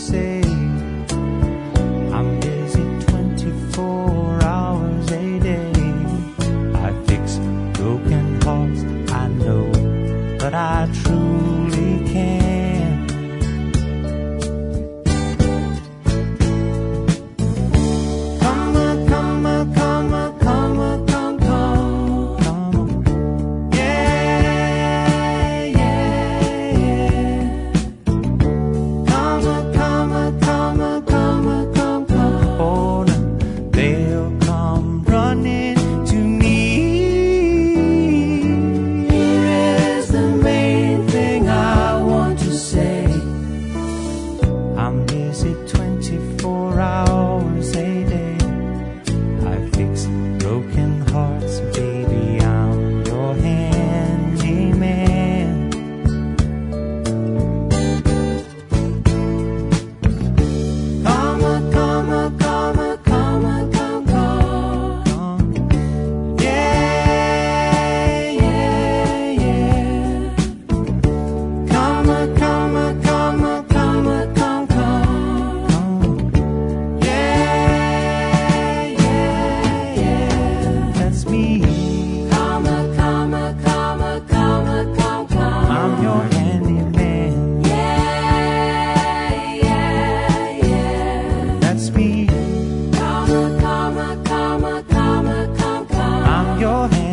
say. I'm busy 24 hours a day. I fix broken hearts, I know, but I truly can. Come on, come on, come on, come on, come on, come on. Yeah, yeah, yeah. Come on, come on, come on, come on, come on. Oh, no, they'll come running to me. Here is the main thing I want to say. I'm busy 24 hours a day. I fix broken hearts, baby, I'm your handyman. Come on, come on, come on, come on, come on. Yeah, yeah, yeah. Come on, come on, come on, come on, come on. Yeah, yeah, yeah. That's me. Come on, come on, come on, come on, come on. I'm your handyman. Yeah, yeah, yeah. That's me. Come on, come on, come on, come on, come on. I'm your handyman.